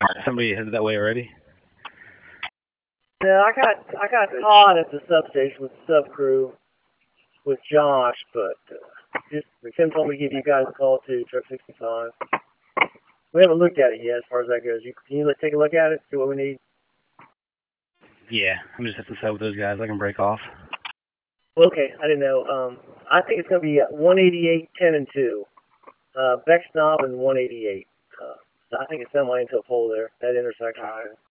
Somebody headed that way already? Yeah, I got caught at the substation with the sub crew with Josh, but just Tim told me to give you guys a call too, Truck 65. We haven't looked at it yet as far as that goes. Can you take a look at it, see what we need? Yeah, I'm just at the side with those guys. I can break off. Well, okay, I didn't know. I think it's going to be 188, 10, and 2. Beck Snob and 188. I think it's semi into a pole there, that intersection.